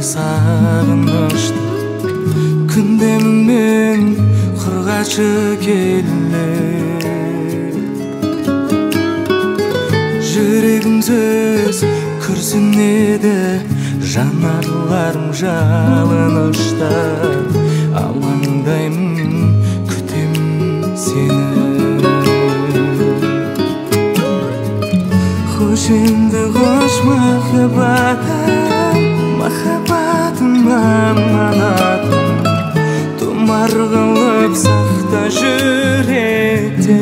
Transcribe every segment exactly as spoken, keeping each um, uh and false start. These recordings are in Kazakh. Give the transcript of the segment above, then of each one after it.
сағыныштың күндемімен құрғашы келіп жүрегім сөз күрсінеді, жанарларым жалынышта алаңдаймын, күтем сені. Хош енді қош махаббатым, махаббатым аманатым, тұмар қылып сақта жүректе.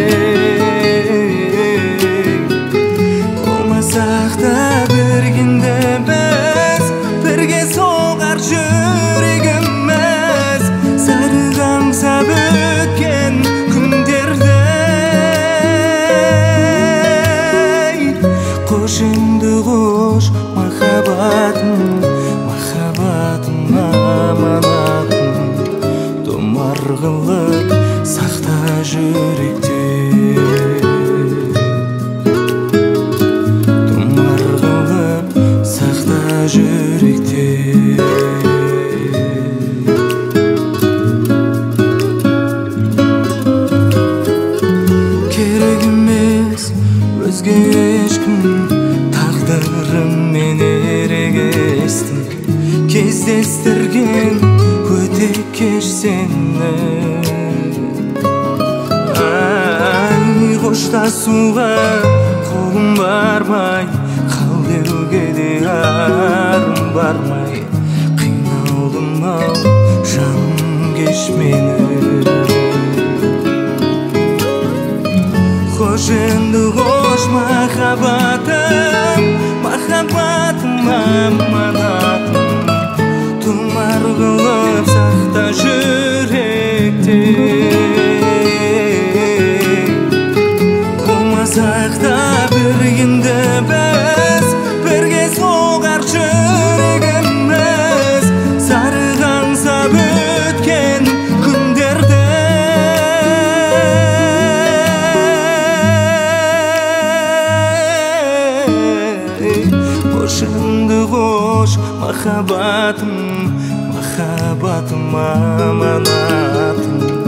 Болмасақ та біргенде біз, бірге соғар жүрегіміз, сарық аңсап өткен күндерде. Қош енді қош махаббатым, махаббатым аманатым, тұмар қылып сақта жүректе. Тұмар қылып сақта жүректе. Керек емес өзге ешкім, тағдырыммен ерегестім, кездестірген өте кеш сені. Ай, қоштасуға қолым бармай, қал деуге де арым бармай, қиналдым-ау жаным кеш мені. Қош енді қош махаббатым, махаббатым аманатым, тұмар қылып сақта жүректе. Болмасақ та біргенде біз, бірге соғар жүрегіміз, сарық аңсап өткен күндерде. Қош енді қош махаббатым, махаббатым аманатым,